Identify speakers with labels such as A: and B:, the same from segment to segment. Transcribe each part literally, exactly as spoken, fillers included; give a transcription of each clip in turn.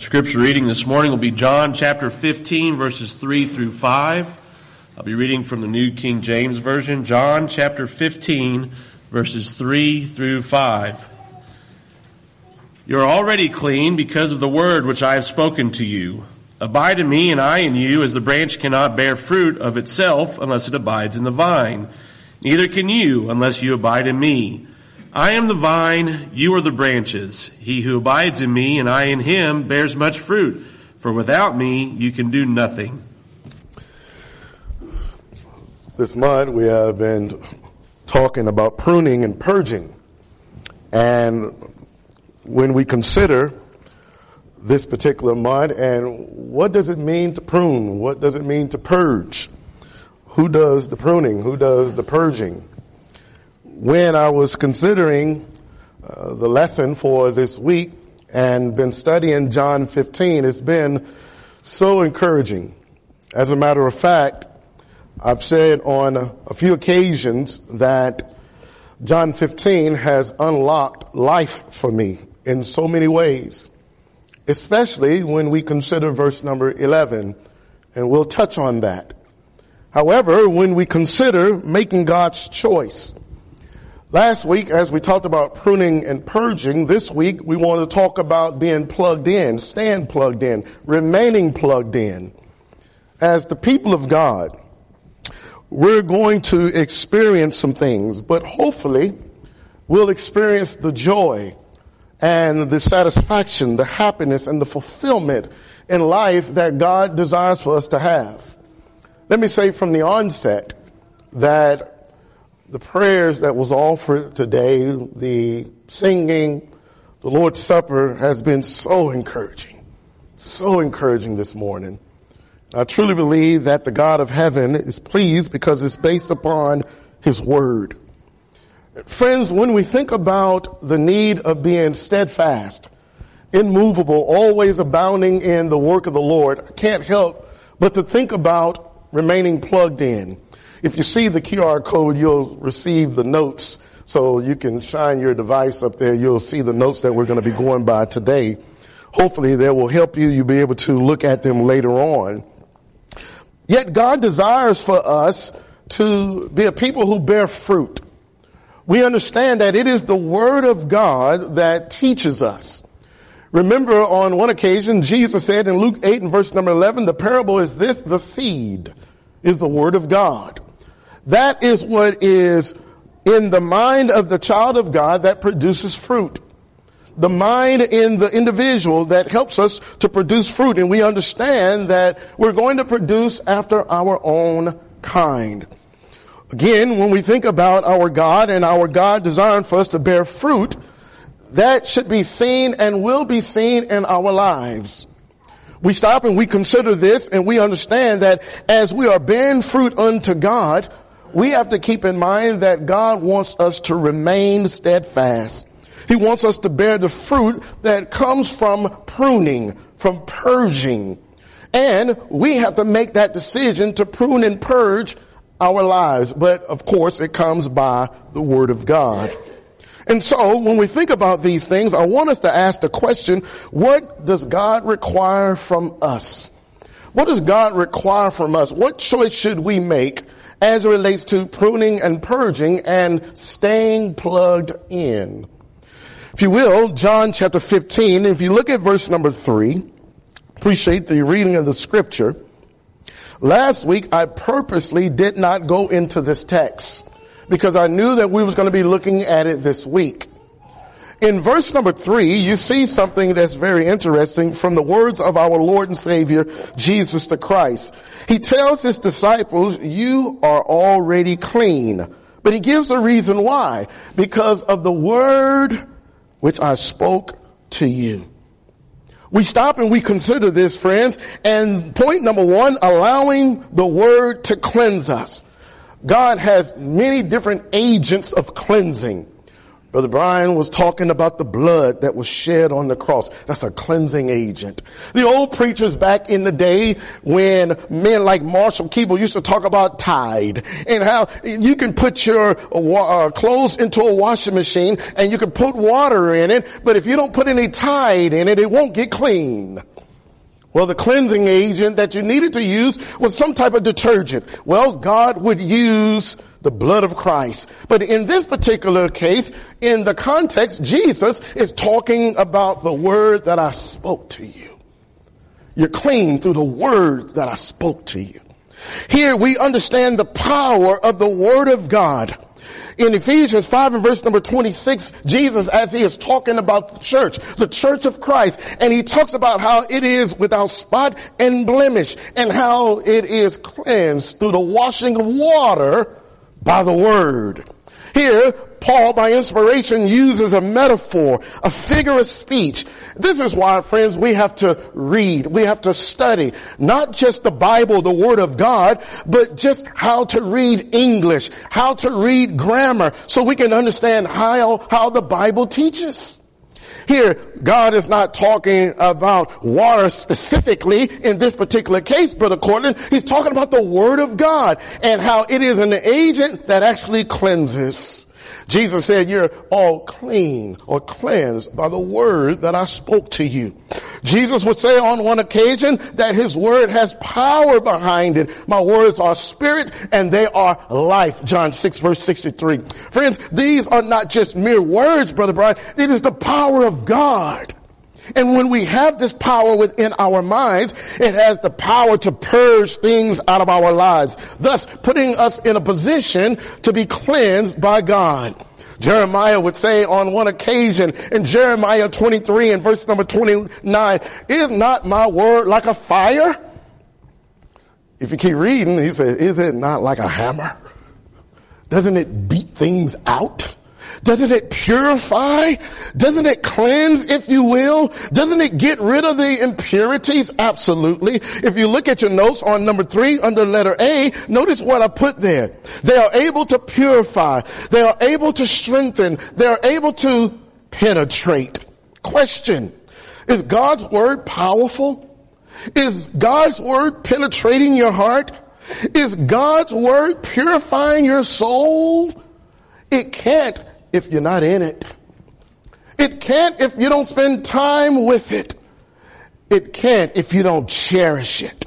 A: Scripture reading this morning will be John chapter fifteen, verses three through five. I'll be reading from the New King James Version. John chapter fifteen, verses three through five. You are already clean because of the word which I have spoken to you. Abide in me and I in you, as the branch cannot bear fruit of itself unless it abides in the vine. Neither can you unless you abide in me. I am the vine, you are the branches. He who abides in me and I in him bears much fruit, for without me you can do nothing.
B: This month we have been talking about pruning and purging. And when we consider this particular month and what does it mean to prune? What does it mean to purge? Who does the pruning? Who does the purging? When I was considering uh, the lesson for this week and been studying John fifteen, it's been so encouraging. As a matter of fact, I've said on a, a few occasions that John fifteen has unlocked life for me in so many ways, especially when we consider verse number eleven, and we'll touch on that. However, when we consider making God's choice, last week, as we talked about pruning and purging, this week we want to talk about being plugged in, staying plugged in, remaining plugged in. As the people of God, we're going to experience some things, but hopefully we'll experience the joy and the satisfaction, the happiness and the fulfillment in life that God desires for us to have. Let me say from the onset that the prayers that was offered today, the singing, the Lord's Supper has been so encouraging, so encouraging this morning. I truly believe that the God of heaven is pleased because it's based upon his word. Friends, when we think about the need of being steadfast, immovable, always abounding in the work of the Lord, I can't help but to think about remaining plugged in. If you see the Q R code, you'll receive the notes. So you can shine your device up there. You'll see the notes that we're going to be going by today. Hopefully they will help you. You'll be able to look at them later on. Yet God desires for us to be a people who bear fruit. We understand that it is the word of God that teaches us. Remember, on one occasion, Jesus said in Luke eight and verse number eleven, the parable is this: the seed is the word of God. That is what is in the mind of the child of God that produces fruit. The mind in the individual that helps us to produce fruit. And we understand that we're going to produce after our own kind. Again, when we think about our God and our God desiring for us to bear fruit, that should be seen and will be seen in our lives. We stop and we consider this and we understand that as we are bearing fruit unto God, we have to keep in mind that God wants us to remain steadfast. He wants us to bear the fruit that comes from pruning, from purging. And we have to make that decision to prune and purge our lives. But of course, it comes by the word of God. And so when we think about these things, I want us to ask the question, what does God require from us? What does God require from us? What choice should we make as it relates to pruning and purging and staying plugged in? If you will, John chapter fifteen, if you look at verse number three, appreciate the reading of the scripture. Last week, I purposely did not go into this text because I knew that we was going to be looking at it this week. In verse number three, you see something that's very interesting from the words of our Lord and Savior, Jesus the Christ. He tells his disciples, you are already clean. But he gives a reason why. Because of the word which I spoke to you. We stop and we consider this, friends. And point number one, allowing the word to cleanse us. God has many different agents of cleansing. Brother Brian was talking about the blood that was shed on the cross. That's a cleansing agent. The old preachers back in the day when men like Marshall Keeble used to talk about Tide and how you can put your uh, clothes into a washing machine and you can put water in it, but if you don't put any Tide in it, it won't get clean. Well, the cleansing agent that you needed to use was some type of detergent. Well, God would use the blood of Christ. But in this particular case, in the context, Jesus is talking about the word that I spoke to you. You're clean through the word that I spoke to you. Here we understand the power of the word of God. In Ephesians five and verse number twenty-six, Jesus, as he is talking about the church, the church of Christ, and he talks about how it is without spot and blemish, and how it is cleansed through the washing of water by the word. Here, Paul, by inspiration, uses a metaphor, a figure of speech. This is why, friends, we have to read, we have to study, not just the Bible, the Word of God, but just how to read English, how to read grammar, so we can understand how, how the Bible teaches. Here, God is not talking about water specifically in this particular case, Brother Cortland. He's talking about the Word of God and how it is an agent that actually cleanses. Jesus said, you're all clean or cleansed by the word that I spoke to you. Jesus would say on one occasion that his word has power behind it. My words are spirit and they are life. John six verse sixty-three. Friends, these are not just mere words, Brother Brian. It is the power of God. And when we have this power within our minds, it has the power to purge things out of our lives, thus putting us in a position to be cleansed by God. Jeremiah would say on one occasion in Jeremiah twenty-three and verse number twenty-nine, is not my word like a fire? If you keep reading, he said, is it not like a hammer? Doesn't it beat things out? Doesn't it purify? Doesn't it cleanse, if you will? Doesn't it get rid of the impurities? Absolutely. If you look at your notes on number three under letter A, notice what I put there. They are able to purify. They are able to strengthen. They are able to penetrate. Question: is God's word powerful? Is God's word penetrating your heart? Is God's word purifying your soul? It can't if you're not in it. It can't if you don't spend time with it. It can't if you don't cherish it.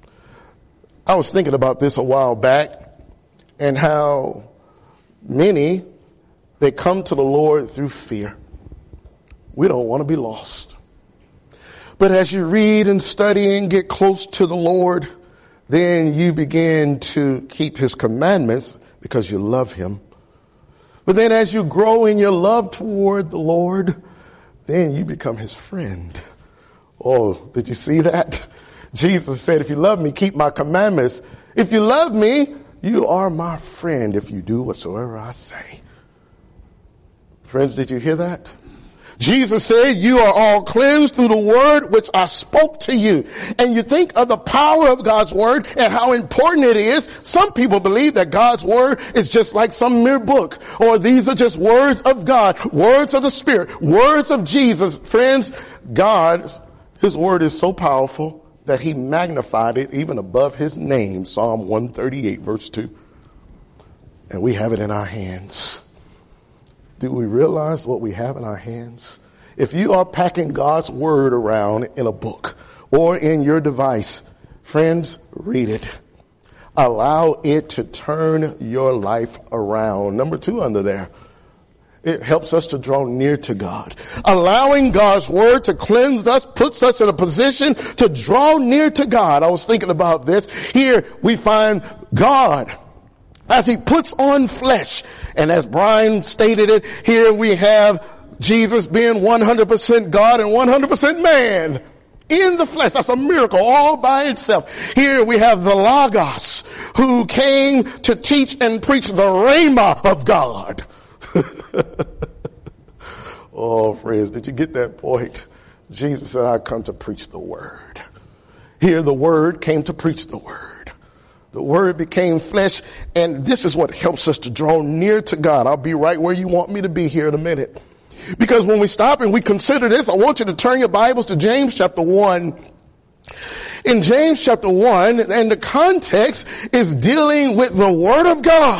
B: I was thinking about this a while back and how many, they come to the Lord through fear. We don't want to be lost. But as you read and study and get close to the Lord, then you begin to keep his commandments because you love him. But then as you grow in your love toward the Lord, then you become his friend. Oh, did you see that? Jesus said, if you love me, keep my commandments. If you love me, you are my friend if you do whatsoever I say. Friends, did you hear that? Jesus said, you are all cleansed through the word which I spoke to you. And you think of the power of God's word and how important it is. Some people believe that God's word is just like some mere book, or these are just words of God, words of the Spirit, words of Jesus. Friends, God, his word is so powerful that he magnified it even above his name. Psalm one thirty-eight verse two. And we have it in our hands. Do we realize what we have in our hands? If you are packing God's word around in a book or in your device, friends, read it. Allow it to turn your life around. Number two under there, it helps us to draw near to God. Allowing God's word to cleanse us puts us in a position to draw near to God. I was thinking about this. Here we find God as he puts on flesh. And as Brian stated it, here we have Jesus being one hundred percent God and one hundred percent man in the flesh. That's a miracle all by itself. Here we have the Logos, who came to teach and preach the Rhema of God. Oh, friends, did you get that point? Jesus said, I come to preach the word. Here the word came to preach the word. The word became flesh, and this is what helps us to draw near to God. I'll be right where you want me to be here in a minute. Because when we stop and we consider this, I want you to turn your Bibles to James chapter one. In James chapter one, and the context is dealing with the word of God.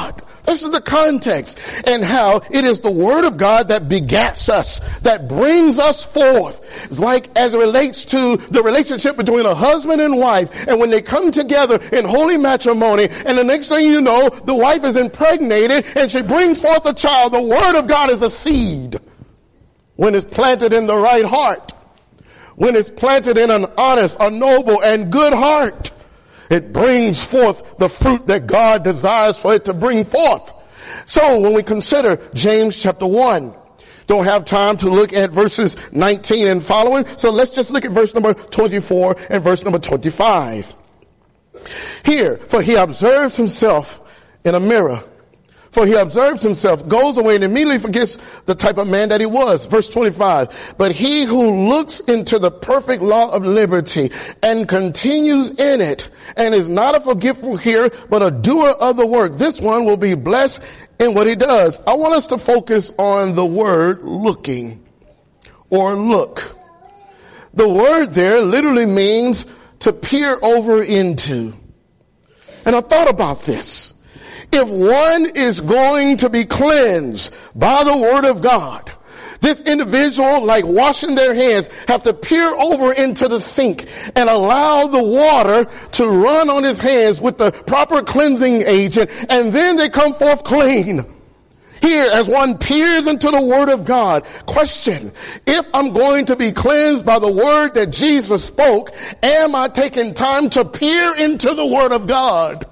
B: This is the context, and how it is the word of God that begats us, that brings us forth. It's like as it relates to the relationship between a husband and wife, and when they come together in holy matrimony, and the next thing you know, the wife is impregnated and she brings forth a child. The word of God is a seed. When it's planted in the right heart, when it's planted in an honest, a noble, and good heart, it brings forth the fruit that God desires for it to bring forth. So when we consider James chapter one, don't have time to look at verses nineteen and following, so let's just look at verse number twenty-four and verse number twenty-five. Here, for he observes himself in a mirror. For he observes himself, goes away, and immediately forgets the type of man that he was. Verse twenty-five. But he who looks into the perfect law of liberty and continues in it, and is not a forgetful hearer, but a doer of the work, this one will be blessed in what he does. I want us to focus on the word looking, or look. The word there literally means to peer over into. And I thought about this. If one is going to be cleansed by the word of God, this individual, like washing their hands, have to peer over into the sink and allow the water to run on his hands with the proper cleansing agent, and then they come forth clean. Here, as one peers into the word of God, question, if I'm going to be cleansed by the word that Jesus spoke, am I taking time to peer into the word of God?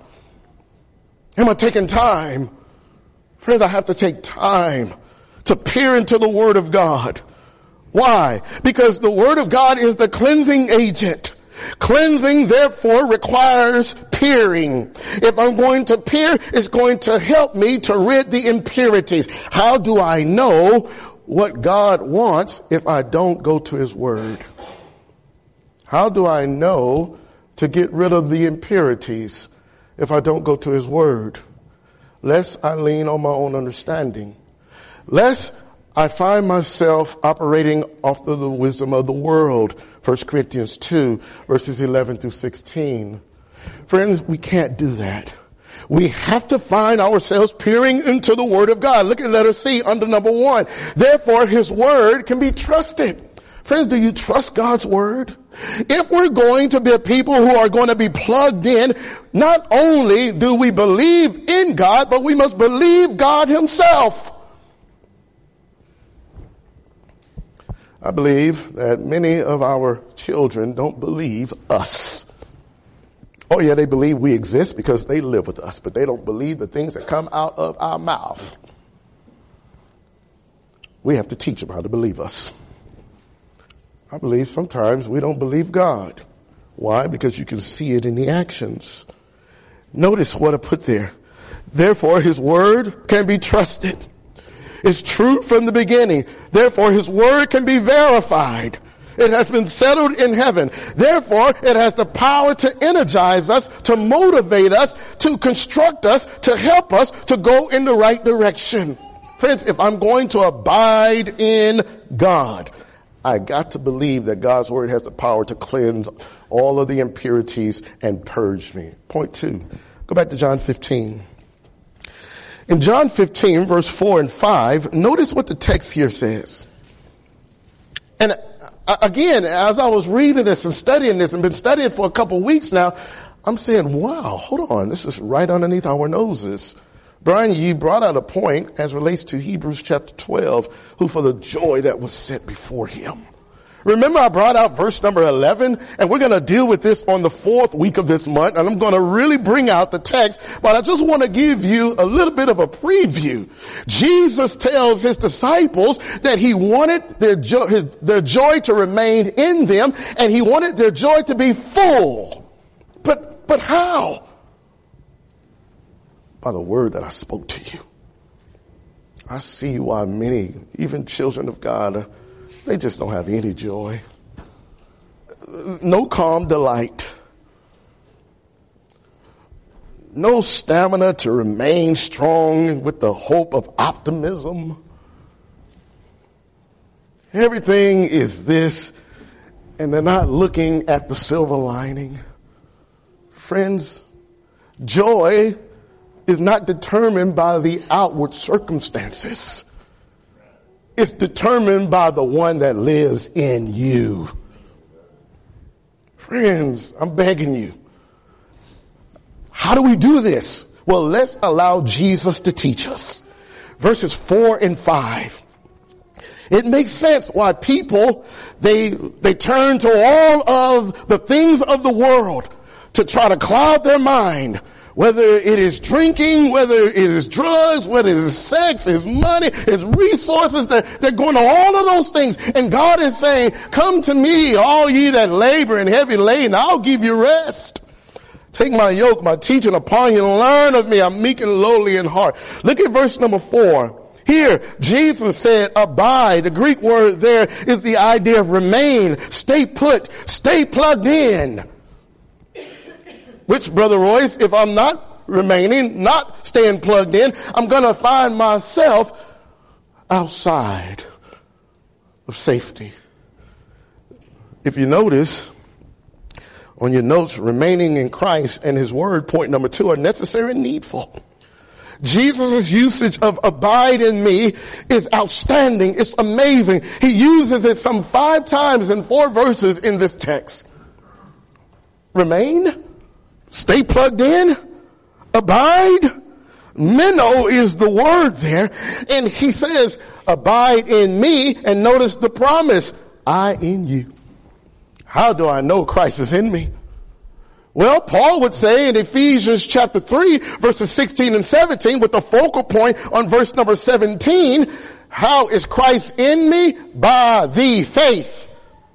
B: Am I taking time? Friends, I have to take time to peer into the word of God. Why? Because the word of God is the cleansing agent. Cleansing, therefore, requires peering. If I'm going to peer, it's going to help me to rid the impurities. How do I know what God wants if I don't go to his word? How do I know to get rid of the impurities if I don't go to his word? Lest I lean on my own understanding. Lest I find myself operating off of the wisdom of the world. First Corinthians two, verses eleven through sixteen. Friends, we can't do that. We have to find ourselves peering into the word of God. Look at letter C under number one. Therefore, his word can be trusted. Friends, do you trust God's word? If we're going to be a people who are going to be plugged in, not only do we believe in God, but we must believe God himself. I believe that many of our children don't believe us. Oh yeah, they believe we exist because they live with us, but they don't believe the things that come out of our mouth. We have to teach them how to believe us. I believe sometimes we don't believe God. Why? Because you can see it in the actions. Notice what I put there. Therefore, his word can be trusted. It's true from the beginning. Therefore, his word can be verified. It has been settled in heaven. Therefore, it has the power to energize us, to motivate us, to construct us, to help us to go in the right direction. Friends, if I'm going to abide in God, I got to believe that God's word has the power to cleanse all of the impurities and purge me. Point two. Go back to John fifteen. In John fifteen, verse four and five, notice what the text here says. And again, as I was reading this and studying this and been studying for a couple of weeks now, I'm saying, wow, hold on. This is right underneath our noses. Brian, you brought out a point as relates to Hebrews chapter twelve, who for the joy that was set before him. Remember, I brought out verse number eleven, and we're going to deal with this on the fourth week of this month, and I'm going to really bring out the text, but I just want to give you a little bit of a preview. Jesus tells his disciples that he wanted their joy, his, their joy to remain in them, and he wanted their joy to be full. But, but how? By the word that I spoke to you. I see why many, even children of God, they just don't have any joy. No calm delight. No stamina to remain strong with the hope of optimism. Everything is this, and they're not looking at the silver lining. Friends, joy is not determined by the outward circumstances. It's determined by the one that lives in you. Friends, I'm begging you. How do we do this? Well, let's allow Jesus to teach us. Verses four and five. It makes sense why people, they, they turn to all of the things of the world to try to cloud their mind. Whether it is drinking, whether it is drugs, whether it is sex, it's money, it's resources, they're, they're going to all of those things. And God is saying, come to me, all ye that labor and heavy laden, I'll give you rest. Take my yoke, my teaching upon you, and learn of me. I'm meek and lowly in heart. Look at verse number four. Here, Jesus said, abide. The Greek word there is the idea of remain, stay put, stay plugged in. Which, Brother Royce, if I'm not remaining, not staying plugged in, I'm going to find myself outside of safety. If you notice on your notes, remaining in Christ and his word, point number two, are necessary and needful. Jesus' usage of abide in me is outstanding. It's amazing. He uses it some five times in four verses in this text. Remain, stay plugged in, abide. Meno is the word there. And he says, abide in me. And notice the promise, I in you. How do I know Christ is in me? Well, Paul would say in Ephesians chapter three, verses sixteen and seventeen, with the focal point on verse number seventeen, how is Christ in me? By the faith.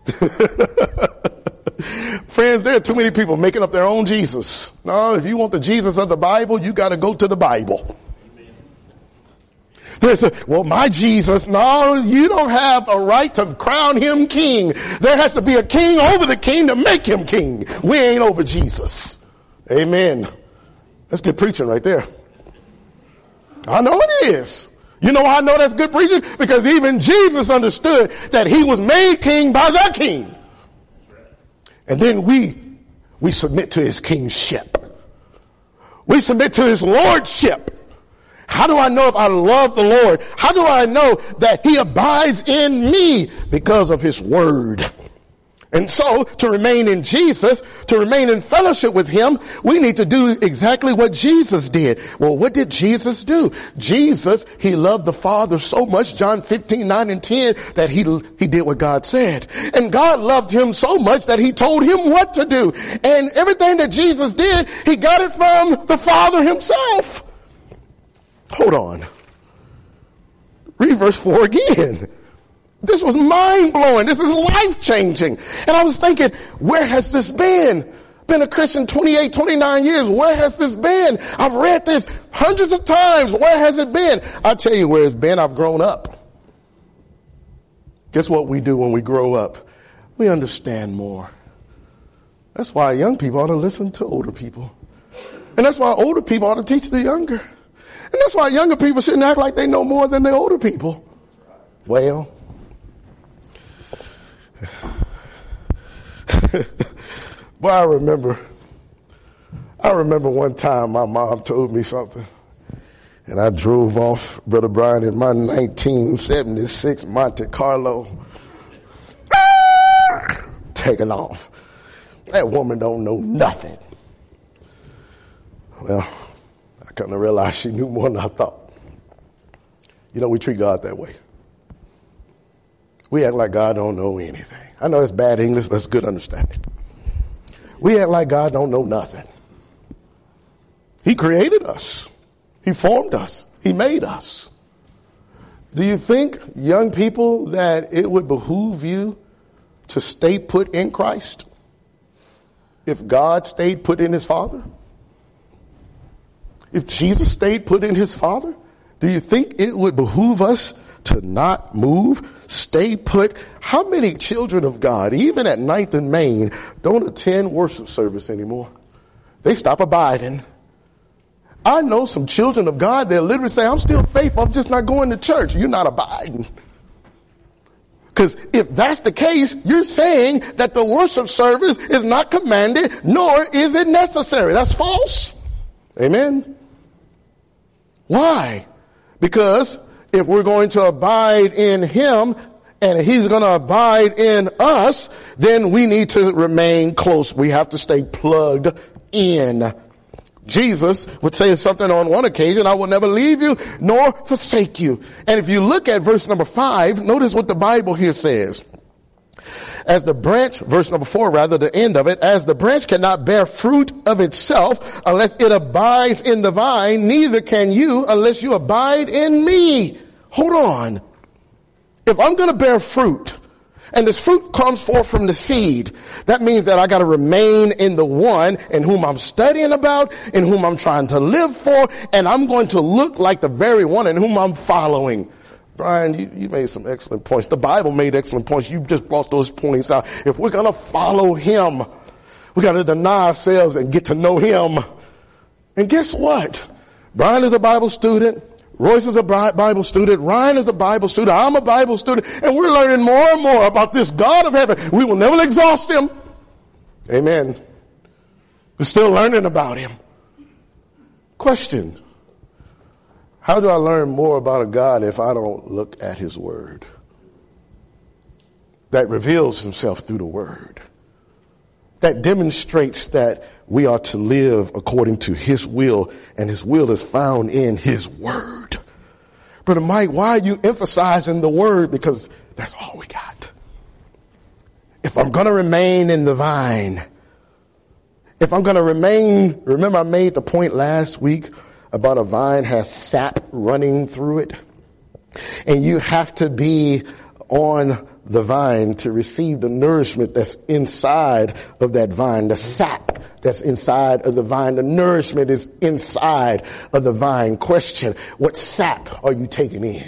B: Friends, there are too many people making up their own Jesus. No, if you want the Jesus of the Bible, you got to go to the Bible. There's a, well, my Jesus, no, you don't have a right to crown him king. There has to be a king over the king to make him king. We ain't over Jesus. Amen. That's good preaching right there. I know it is. You know why I know that's good preaching? Because even Jesus understood that he was made king by the king. And then we, we submit to his kingship. We submit to his lordship. How do I know if I love the Lord? How do I know that he abides in me? Because of his word. And so, to remain in Jesus, to remain in fellowship with him, we need to do exactly what Jesus did. Well, what did Jesus do? Jesus, he loved the Father so much, John fifteen, nine and ten, that he, he did what God said. And God loved him so much that he told him what to do. And everything that Jesus did, he got it from the Father himself. Hold on. Read verse four again. This was mind-blowing. This is life-changing. And I was thinking, where has this been? Been a Christian twenty-eight, twenty-nine years. Where has this been? I've read this hundreds of times. Where has it been? I'll tell you where it's been. I've grown up. Guess what we do when we grow up? We understand more. That's why young people ought to listen to older people. And that's why older people ought to teach the younger. And that's why younger people shouldn't act like they know more than the older people. Well, well, I remember, I remember one time my mom told me something, and I drove off, Brother Brian, in my nineteen seventy-six Monte Carlo, taking off. That woman don't know nothing. Well, I kind of realized she knew more than I thought. You know, we treat God that way. We act like God don't know anything. I know it's bad English, but it's good understanding. We act like God don't know nothing. He created us. He formed us. He made us. Do you think, young people, that it would behoove you to stay put in Christ if God stayed put in his Father? If Jesus stayed put in his Father, do you think it would behoove us to not move, stay put? How many children of God, even at Ninth and Main, don't attend worship service anymore? They stop abiding. I know some children of God that literally say, I'm still faithful, I'm just not going to church. You're not abiding. Because if that's the case, you're saying that the worship service is not commanded, nor is it necessary. That's false. Amen. Why? Because if we're going to abide in him and he's going to abide in us, then we need to remain close. We have to stay plugged in. Jesus would say something on one occasion, I will never leave you nor forsake you. And if you look at verse number five, notice what the Bible here says. As the branch, verse number four, rather, the end of it, as the branch cannot bear fruit of itself unless it abides in the vine, neither can you unless you abide in me. Hold on. If I'm going to bear fruit, and this fruit comes forth from the seed, that means that I got to remain in the one in whom I'm studying about, in whom I'm trying to live for, and I'm going to look like the very one in whom I'm following. Brian, you, you made some excellent points. The Bible made excellent points. You just brought those points out. If we're going to follow him, we got to deny ourselves and get to know him. And guess what? Brian is a Bible student. Royce is a Bible student. Ryan is a Bible student. I'm a Bible student. And we're learning more and more about this God of heaven. We will never exhaust him. Amen. We're still learning about him. Question. How do I learn more about a God if I don't look at his word? That reveals himself through the word. That demonstrates that we are to live according to his will, and his will is found in his word. Brother Mike, why are you emphasizing the word? Because that's all we got. If I'm going to remain in the vine, if I'm going to remain, remember I made the point last week about a vine has sap running through it, and you have to be on the vine to receive the nourishment that's inside of that vine, the sap that's inside of the vine. The nourishment is inside of the vine. Question, what sap are you taking in?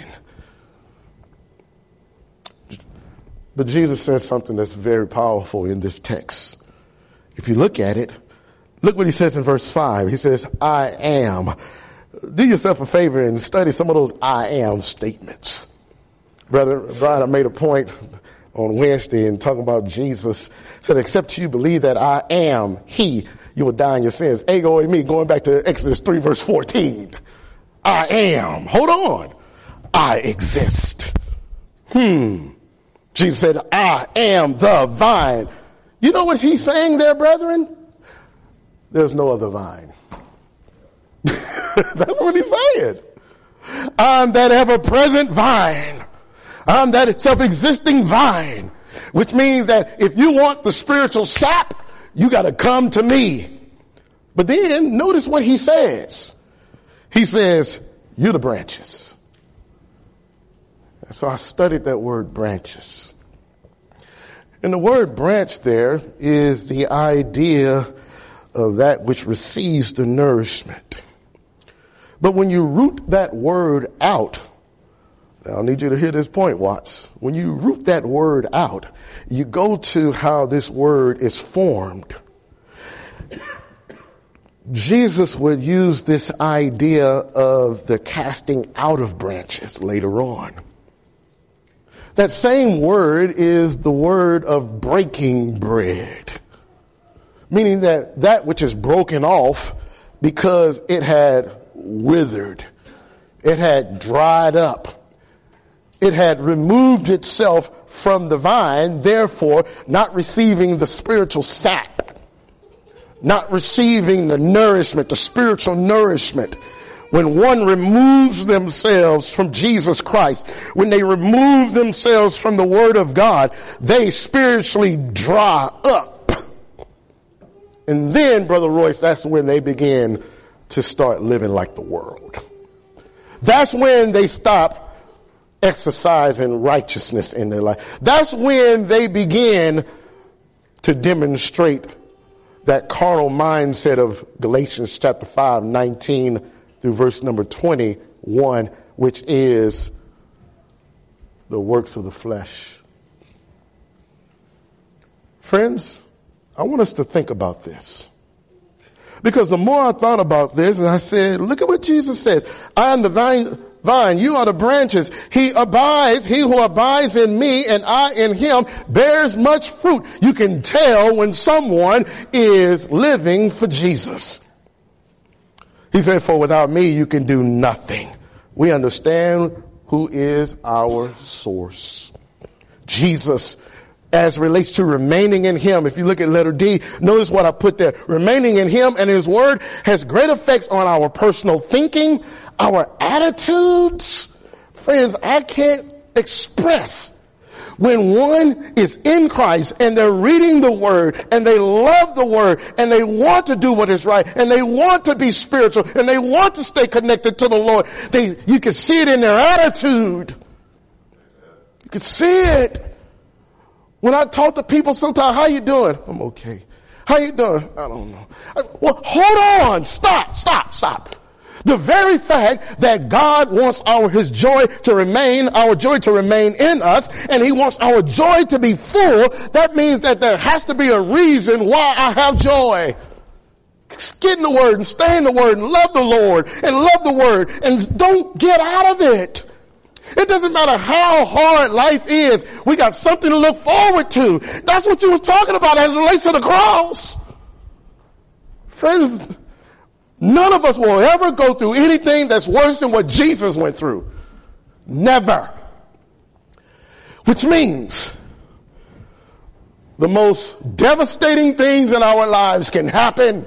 B: But Jesus says something that's very powerful in this text. If you look at it, look what he says in verse five. He says, I am. Do yourself a favor and study some of those I am statements. Brother Brian, I made a point on Wednesday and talking about Jesus said, except you believe that I am he, you will die in your sins. Ego and me, going back to Exodus three verse fourteen. I am. Hold on. I exist. Hmm. Jesus said, I am the vine. You know what he's saying there, brethren? There's no other vine. That's what he's saying. I'm that ever-present vine. I'm that self-existing vine, which means that if you want the spiritual sap, you got to come to me. But then notice what he says. He says, you're the branches. So I studied that word branches. And the word branch there is the idea of that which receives the nourishment. But when you root that word out, now I need you to hear this point, Watts. When you root that word out, you go to how this word is formed. Jesus would use this idea of the casting out of branches later on. That same word is the word of breaking bread, meaning that that which is broken off because it had withered, it had dried up, it had removed itself from the vine, therefore not receiving the spiritual sap, not receiving the nourishment, the spiritual nourishment. When one removes themselves from Jesus Christ, when they remove themselves from the Word of God, they spiritually dry up. And then, Brother Royce, that's when they begin to start living like the world. That's when they stop exercising righteousness in their life. That's when they begin to demonstrate that carnal mindset of Galatians chapter five, nineteen through verse number twenty-one, which is the works of the flesh. Friends, I want us to think about this. Because the more I thought about this, and I said, look at what Jesus says. I am the vine, vine, you are the branches. He abides, he who abides in me and I in him bears much fruit. You can tell when someone is living for Jesus. He said, for without me, you can do nothing. We understand who is our source. Jesus, as relates to remaining in him. If you look at letter D, notice what I put there. Remaining in him and his word has great effects on our personal thinking, our attitudes. Friends, I can't express when one is in Christ and they're reading the word and they love the word and they want to do what is right and they want to be spiritual and they want to stay connected to the Lord. They, you can see it in their attitude. You can see it. When I talk to people sometimes, how you doing? I'm okay. How you doing? I don't know. I, well, hold on. Stop, stop, stop. The very fact that God wants our, his joy to remain, our joy to remain in us, and he wants our joy to be full, that means that there has to be a reason why I have joy. Get in the word and stay in the word and love the Lord and love the word and don't get out of it. It doesn't matter how hard life is. We got something to look forward to. That's what you was talking about as it relates to the cross. Friends, none of us will ever go through anything that's worse than what Jesus went through. Never. Which means the most devastating things in our lives can happen.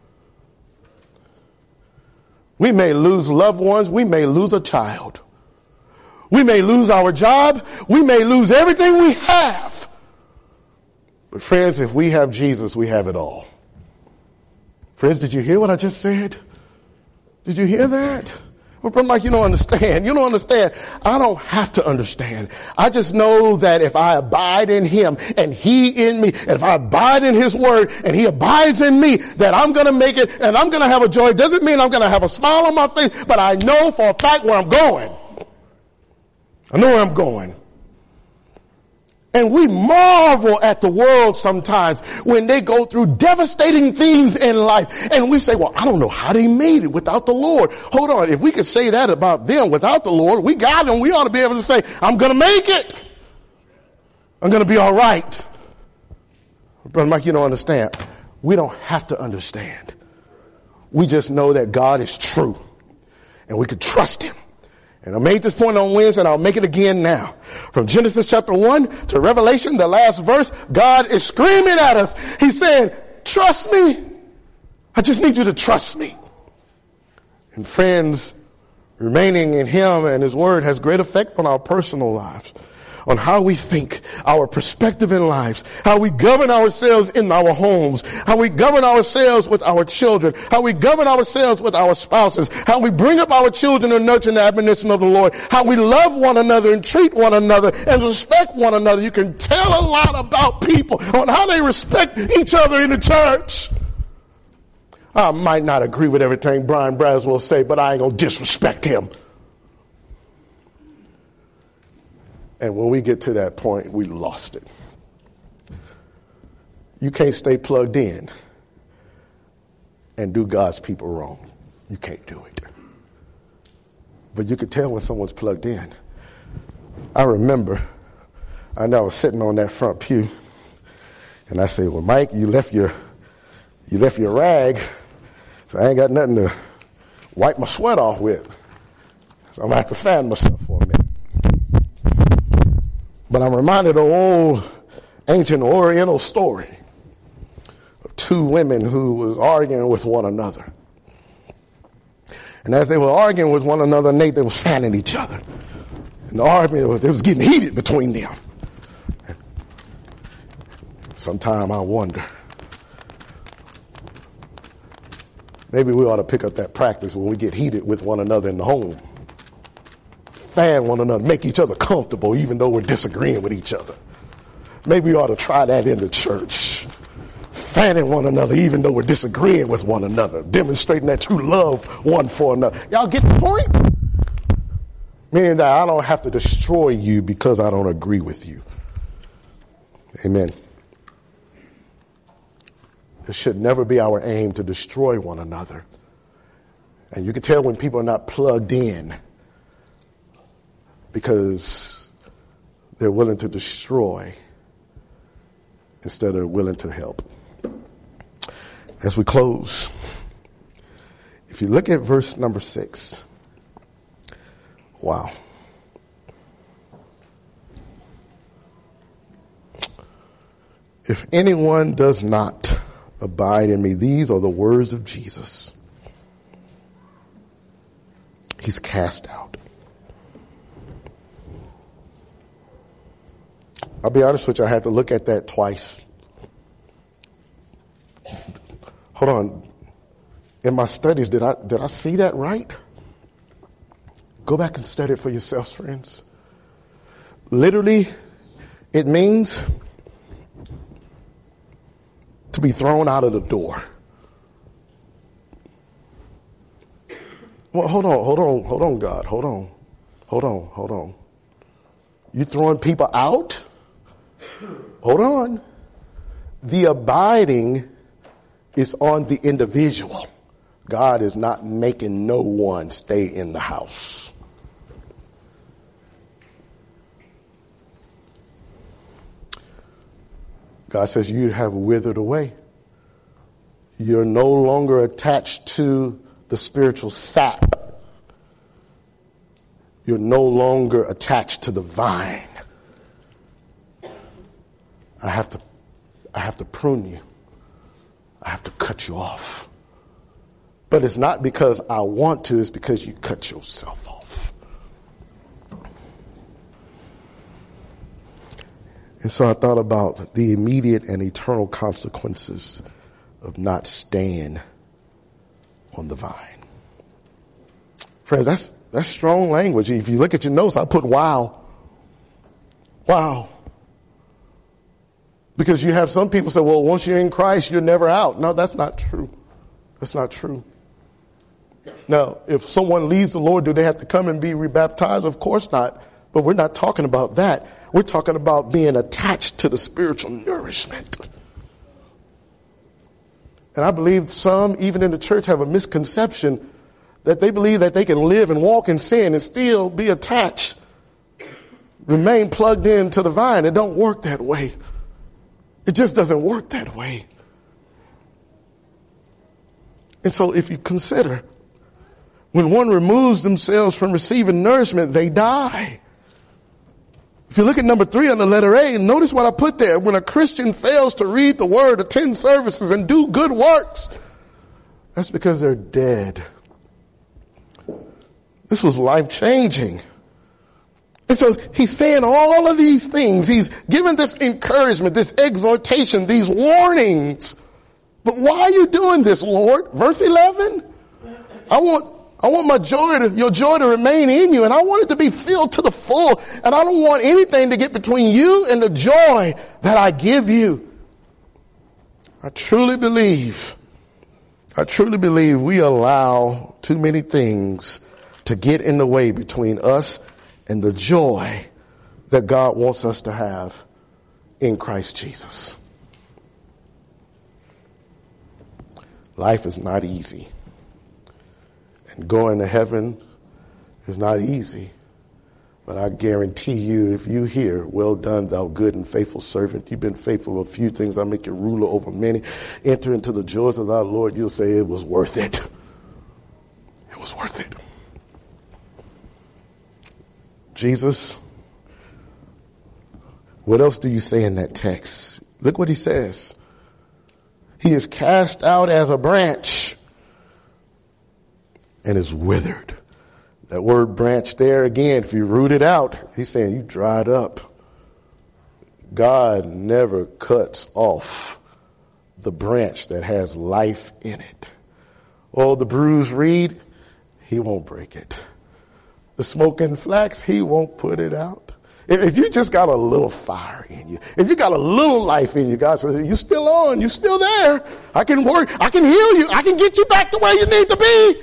B: We may lose loved ones. We may lose a child. We may lose our job. We may lose everything we have. But friends, if we have Jesus, we have it all. Friends, did you hear what I just said? Did you hear that? Well, Brother Mike, you don't understand. You don't understand. I don't have to understand. I just know that if I abide in him and he in me, and if I abide in his word and he abides in me, that I'm going to make it and I'm going to have a joy. It doesn't mean I'm going to have a smile on my face, but I know for a fact where I'm going. I know where I'm going. And we marvel at the world sometimes when they go through devastating things in life. And we say, well, I don't know how they made it without the Lord. Hold on. If we could say that about them without the Lord, we got them. We ought to be able to say, I'm going to make it. I'm going to be all right. Brother Mike, you don't understand. We don't have to understand. We just know that God is true and we could trust him. And I made this point on Wednesday and I'll make it again now. From Genesis chapter one to Revelation, the last verse, God is screaming at us. He's saying, trust me. I just need you to trust me. And friends, remaining in him and his word has great effect on our personal lives, on how we think, our perspective in lives, how we govern ourselves in our homes, how we govern ourselves with our children, how we govern ourselves with our spouses, how we bring up our children and nurture the admonition of the Lord, how we love one another and treat one another and respect one another. You can tell a lot about people on how they respect each other in the church. I might not agree with everything Brian Braswell say, but I ain't gonna disrespect him. And when we get to that point, we lost it. You can't stay plugged in and do God's people wrong. You can't do it. But you can tell when someone's plugged in. I remember, I know I was sitting on that front pew, and I said, well, Mike, you left your, you left your rag, so I ain't got nothing to wipe my sweat off with. So I'm going to have to fan myself for a minute. But I'm reminded of an old ancient Oriental story of two women who was arguing with one another. And as they were arguing with one another, Nate, they was fanning each other. And the argument was, it was getting heated between them. Sometime I wonder, maybe we ought to pick up that practice when we get heated with one another in the home. Fan one another, make each other comfortable even though we're disagreeing with each other. Maybe we ought to try that in the church. Fanning one another even though we're disagreeing with one another. Demonstrating that you love one for another. Y'all get the point? Meaning that I don't have to destroy you because I don't agree with you. Amen. It should never be our aim to destroy one another. And you can tell when people are not plugged in, because they're willing to destroy instead of willing to help. As we close, if if you look at verse number six, wow. If anyone does not abide in me, these are the words of Jesus. He's cast out. I'll be honest with you, I had to look at that twice. Hold on. In my studies, did I did I see that right? Go back and study it for yourselves, friends. Literally, it means to be thrown out of the door. Well, hold on, hold on, hold on, God. Hold on. Hold on, hold on. You throwing people out? Hold on. The abiding is on the individual. God is not making no one stay in the house. God says you have withered away. You're no longer attached to the spiritual sap. You're no longer attached to the vine. I have to, I have to prune you. I have to cut you off. But it's not because I want to, it's because you cut yourself off. And so I thought about the immediate and eternal consequences of not staying on the vine. Friends, that's that's strong language. If you look at your notes, I put wow. Wow. Because you have some people say, well, once you're in Christ, you're never out. No, that's not true. That's not true. Now, if someone leaves the Lord, do they have to come and be rebaptized? Of course not. But we're not talking about that. We're talking about being attached to the spiritual nourishment. And I believe some, even in the church, have a misconception that they believe that they can live and walk in sin and still be attached, remain plugged into the vine. It don't work that way. It just doesn't work that way. And so if you consider, when one removes themselves from receiving nourishment, they die. If you look at number three on the letter A, notice what I put there. When a Christian fails to read the word, attend services, and do good works, that's because they're dead. This was life-changing. And so he's saying all of these things. He's giving this encouragement, this exhortation, these warnings. But why are you doing this, Lord? Verse eleven. I want, I want my joy to, your joy to remain in you, and I want it to be filled to the full. And I don't want anything to get between you and the joy that I give you. I truly believe, I truly believe we allow too many things to get in the way between us and the joy that God wants us to have in Christ Jesus. Life is not easy. And going to heaven is not easy. But I guarantee you, if you hear, well done, thou good and faithful servant, you've been faithful with a few things, I'll make you ruler over many. Enter into the joys of thy Lord, you'll say it was worth it. It was worth it. Jesus, what else do you say in that text? Look what he says. He is cast out as a branch and is withered. That word branch there, again, if you root it out, he's saying you dried up. God never cuts off the branch that has life in it. Oh, the bruised reed, he won't break it. The smoking flax, he won't put it out. If, if you just got a little fire in you, if you got a little life in you, God says, you're still on, you're still there. I can work, I can heal you, I can get you back to where you need to be.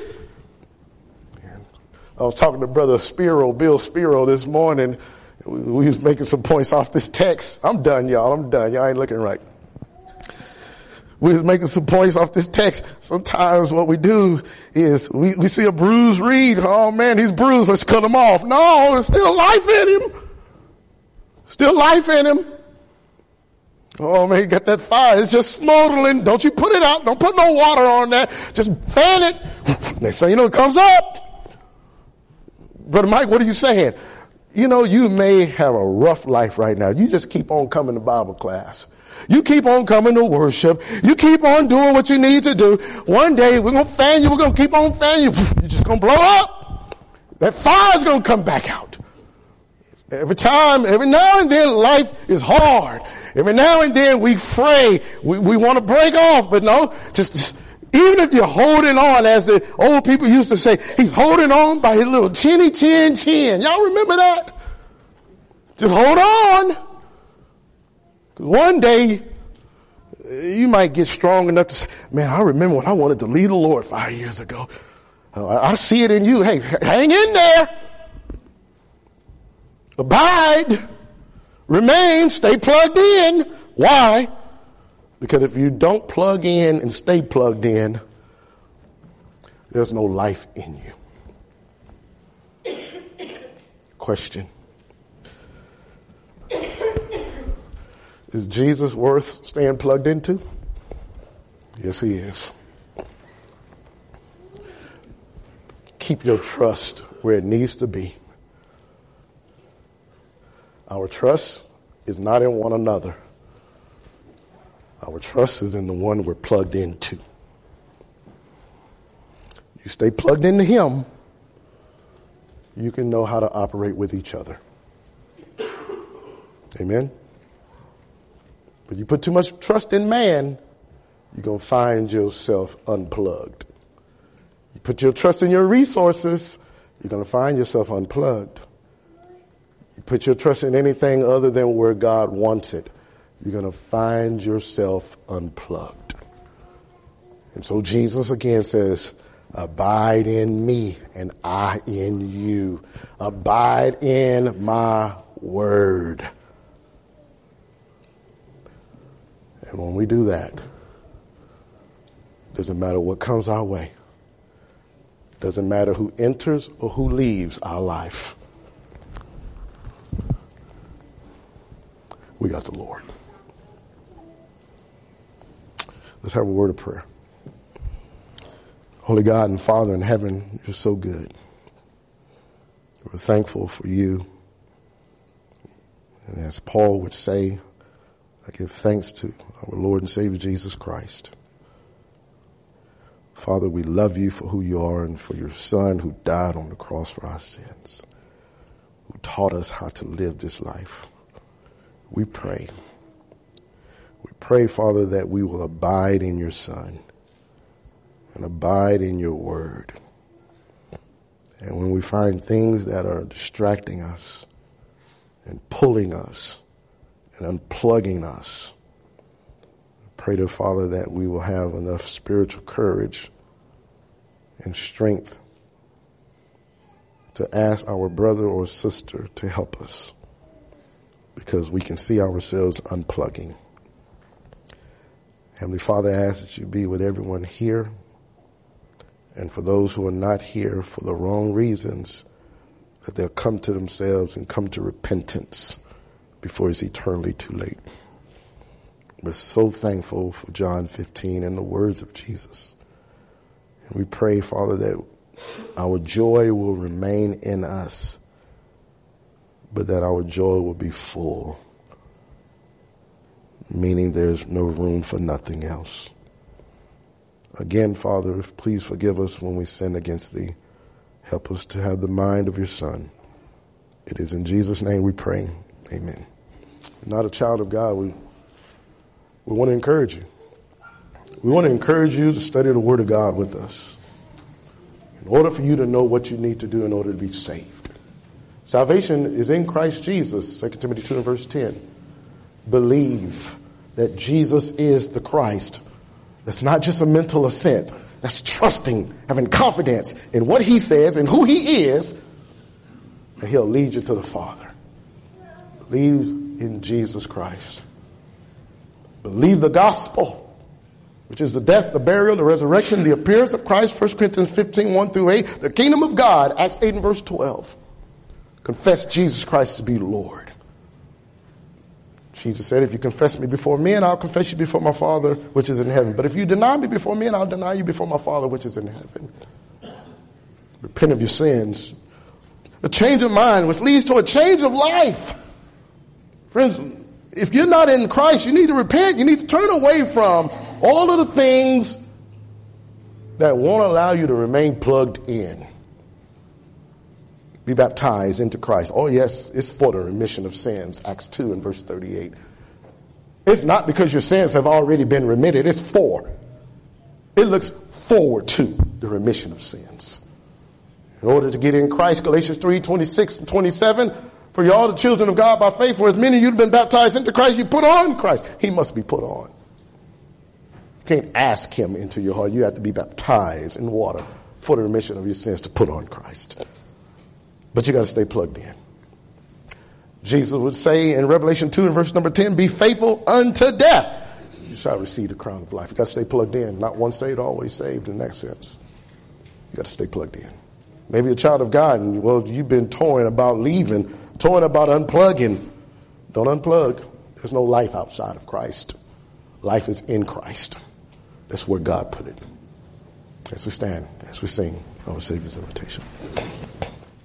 B: I was talking to Brother Spiro, Bill Spiro, this morning. We was making some points off this text. I'm done, y'all. I'm done. Y'all ain't looking right. We was making some points off this text. Sometimes what we do is we, we see a bruised reed. Oh man, he's bruised. Let's cut him off. No, there's still life in him. Still life in him. Oh man, you got that fire. It's just smoldering. Don't you put it out. Don't put no water on that. Just fan it. Next thing you know, it comes up. Brother Mike, what are you saying? You know, you may have a rough life right now. You just keep on coming to Bible class. You keep on coming to worship. You keep on doing what you need to do. One day we're going to fan you. We're going to keep on fanning you. You're just going to blow up. That fire's going to come back out. Every time, every now and then life is hard. Every now and then we fray. We, we want to break off, but no, just, just, even if you're holding on, as the old people used to say, he's holding on by his little chinny chin chin. Y'all remember that? Just hold on. 'Cause one day you might get strong enough to say, man, I remember when I wanted to lead the Lord five years ago. I see it in you. Hey, hang in there. Abide, remain, stay plugged in. Why? Because if you don't plug in and stay plugged in, there's no life in you. Question. Is Jesus worth staying plugged into? Yes, he is. Keep your trust where it needs to be. Our trust is not in one another. Our trust is in the one we're plugged into. You stay plugged into him, you can know how to operate with each other. Amen? But you put too much trust in man, you're going to find yourself unplugged. You put your trust in your resources, you're going to find yourself unplugged. You put your trust in anything other than where God wants it, you're going to find yourself unplugged. And so Jesus again says, abide in me and I in you. Abide in my word. And when we do that, doesn't matter what comes our way. Doesn't matter who enters or who leaves our life. We got the Lord. Let's have a word of prayer. Holy God and Father in heaven, you're so good. We're thankful for you. And as Paul would say, I give thanks to our Lord and Savior Jesus Christ. Father, we love you for who you are and for your Son who died on the cross for our sins, who taught us how to live this life. We pray. We pray, Father, that we will abide in your Son and abide in your word. And when we find things that are distracting us and pulling us and unplugging us, pray to Father that we will have enough spiritual courage and strength to ask our brother or sister to help us, because we can see ourselves unplugging. Heavenly Father, I ask that you be with everyone here, and for those who are not here for the wrong reasons, that they'll come to themselves and come to repentance before it's eternally too late. We're so thankful for John fifteen and the words of Jesus. And we pray, Father, that our joy will remain in us, but that our joy will be full, meaning there's no room for nothing else. Again, Father, please forgive us when we sin against thee. Help us to have the mind of your Son. It is in Jesus' name we pray. Amen. You're not a child of God. We, we want to encourage you. We want to encourage you to study the Word of God with us in order for you to know what you need to do in order to be saved. Salvation is in Christ Jesus, Second Timothy two and verse ten. Believe that Jesus is the Christ. That's not just a mental assent. That's trusting, having confidence in what he says and who he is, and he'll lead you to the Father. Believe in Jesus Christ. Believe the gospel, which is the death, the burial, the resurrection, the appearance of Christ, First Corinthians fifteen, one through eight, the kingdom of God, Acts eight and verse twelve. Confess Jesus Christ to be Lord. Jesus said, if you confess me before men, I'll confess you before my Father, which is in heaven. But if you deny me before men, I'll deny you before my Father, which is in heaven. Repent of your sins. A change of mind, which leads to a change of life. Friends, if you're not in Christ, you need to repent. You need to turn away from all of the things that won't allow you to remain plugged in. Be baptized into Christ. Oh yes, it's for the remission of sins. Acts two and verse thirty-eight. It's not because your sins have already been remitted. It's for. It looks forward to the remission of sins. In order to get in Christ, Galatians three, twenty-six and twenty-seven, for you all the children of God by faith, for as many of you have been baptized into Christ, you put on Christ. He must be put on. You can't ask him into your heart. You have to be baptized in water for the remission of your sins to put on Christ. But you got to stay plugged in. Jesus would say in Revelation two and verse number ten, be faithful unto death. You shall receive the crown of life. You got to stay plugged in. Not once saved, always saved in that sense. You got to stay plugged in. Maybe a child of God, and well, you've been toying about leaving, toying about unplugging. Don't unplug. There's no life outside of Christ. Life is in Christ. That's where God put it. As we stand, as we sing, our Savior's invitation.